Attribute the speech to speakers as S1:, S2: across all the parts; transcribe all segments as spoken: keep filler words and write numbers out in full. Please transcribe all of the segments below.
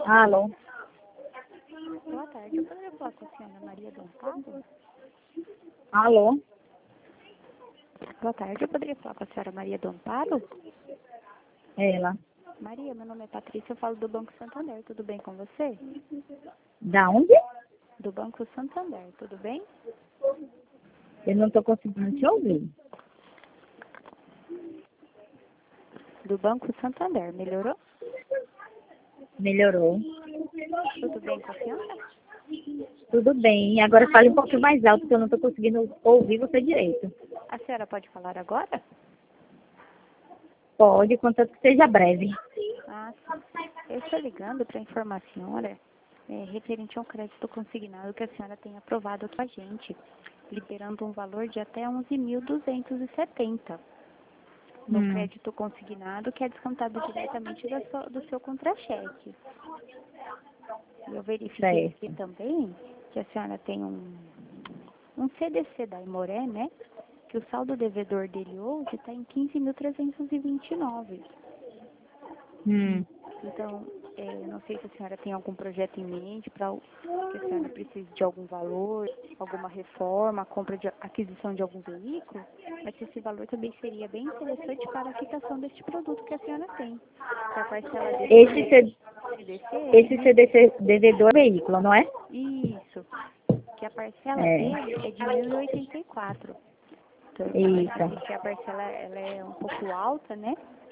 S1: Alô?
S2: Boa tarde, eu poderia falar com a senhora Maria do Amparo?
S1: Alô?
S2: Boa tarde, eu poderia falar com a senhora Maria do Amparo?
S1: Ela.
S2: Maria, meu nome é Patrícia, eu falo do Banco Santander, tudo bem com você?
S1: Da onde?
S2: Do Banco Santander, tudo bem?
S1: Eu não estou conseguindo te ouvir.
S2: Do Banco Santander, melhorou?
S1: Melhorou.
S2: Tudo bem com a senhora?
S1: Tudo bem. Agora fale um pouquinho mais alto, que eu não estou conseguindo ouvir você direito.
S2: A senhora pode falar agora?
S1: Pode, contanto que seja breve.
S2: Ah, sim. Eu estou ligando para informar a senhora é, referente ao crédito consignado que a senhora tem aprovado aqui com a gente, liberando um valor de até onze mil duzentos e setenta no
S1: Hum,
S2: crédito consignado, que é descontado diretamente da sua- do seu contra-cheque. E eu verifiquei
S1: certo.
S2: aqui também que a senhora tem um, um C D C da Imoré, né? Que o saldo devedor dele hoje está em quinze mil trezentos e vinte e nove.
S1: Hum,
S2: Então, é, não sei se a senhora tem algum projeto em mente para que a senhora precise de algum valor, alguma reforma, compra de aquisição de algum veículo, mas esse valor também seria bem interessante para a quitação deste produto que a senhora tem. Que a parcela desse
S1: esse, C-
S2: C D C é de
S1: esse
S2: mil,
S1: C D C devedor é veículo, não é?
S2: isso, que a parcela
S1: É.
S2: dele é de mil e oitenta e quatro. Então, eu
S1: Isso.
S2: verifiquei que a parcela ela é um pouco alta, né?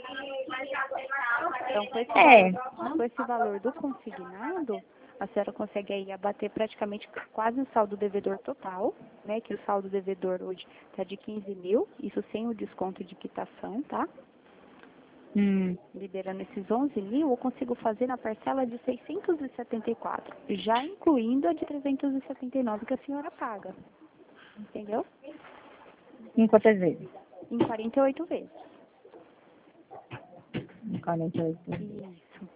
S2: Então, com esse
S1: É.
S2: valor, com esse valor do consignado, a senhora consegue aí abater praticamente quase o saldo devedor total, né? Que o saldo devedor hoje está de quinze mil, isso sem o desconto de quitação, tá?
S1: Hum,
S2: Liberando esses onze mil, eu consigo fazer na parcela de seiscentos e setenta e quatro, já incluindo a de trezentos e setenta e nove que a senhora paga, entendeu?
S1: em quantas vezes?
S2: Em quarenta e oito vezes.
S1: Em quarenta e oito vezes.
S2: Isso.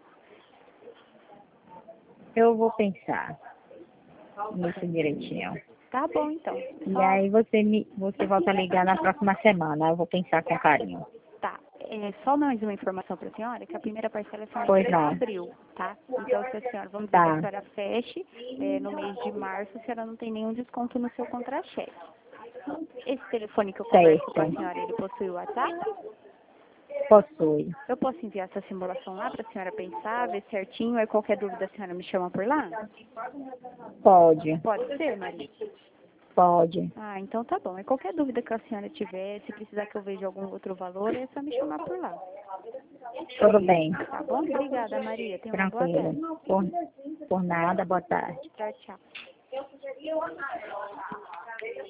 S1: Eu vou pensar nisso direitinho.
S2: Tá bom, então.
S1: E
S2: Só
S1: aí você me, você volta a ligar na próxima semana. Eu vou pensar com carinho.
S2: Tá, é, só mais uma informação para a senhora, que a primeira parcela a senhora
S1: Pois
S2: tem em
S1: não.
S2: abril, tá? Então, se a senhora, vamos dizer que a
S1: Tá.
S2: senhora feche é, no mês de março, a senhora não tem nenhum desconto no seu contra-cheque. Esse telefone que eu converso com a
S1: Certo.
S2: senhora, ele possui o WhatsApp?
S1: Possui.
S2: Eu posso enviar essa simulação lá para a senhora pensar, ver certinho, aí qualquer dúvida a senhora me chama por lá?
S1: Pode.
S2: Pode ser, Maria?
S1: Pode.
S2: Ah, então tá bom. É qualquer dúvida que a senhora tiver, se precisar que eu veja algum outro valor, é só me chamar por lá.
S1: Tudo bem.
S2: Tá bom? Obrigada, Maria. Tenha uma boa tarde.
S1: Tranquilo. Por, por nada, boa tarde.
S2: Tchau, tchau.